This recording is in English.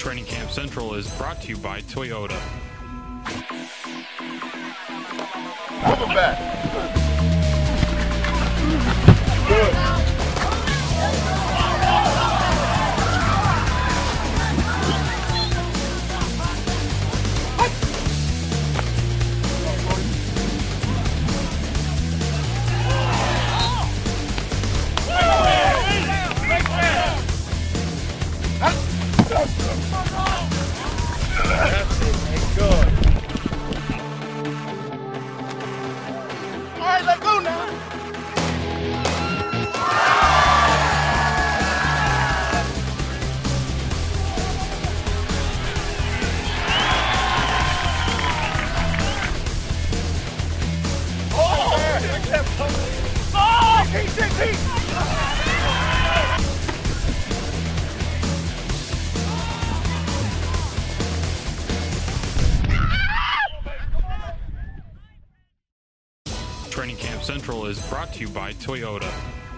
Training Camp Central is brought to you by Toyota. Welcome back. Good. Training Camp Central is brought to you by Toyota.